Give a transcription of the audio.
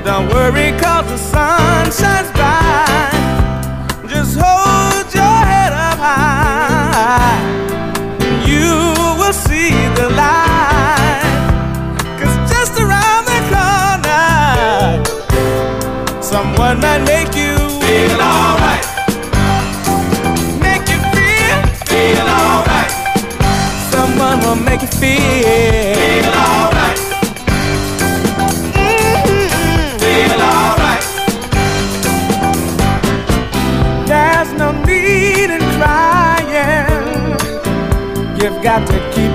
Don't worry 'cause the sun shines bright. Just hold your head up high. You will see the light. 'Cause just around the corner, someone might make you feel alright. Make you feel alright. Someone will make you feel alright. Feel alright. There's no need in crying. You've got to keep